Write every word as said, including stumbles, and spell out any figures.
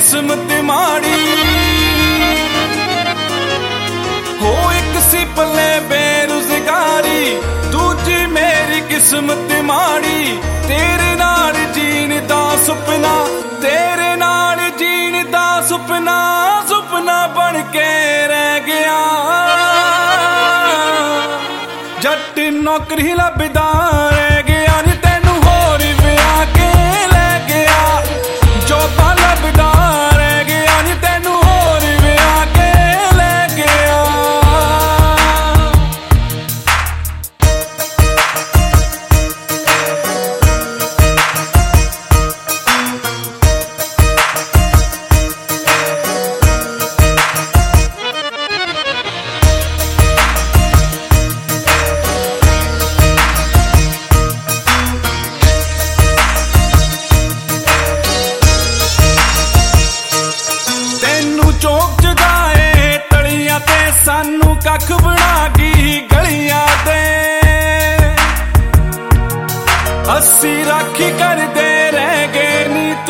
किस्मत माड़ी हो एक सी पले बेरोजगारी दूजी मेरी किस्मत माड़ी तेरे नाल जीण दा सुपना तेरे नाल जीण दा सुपना सुपना बन के रह गया जट नौकरी लभदा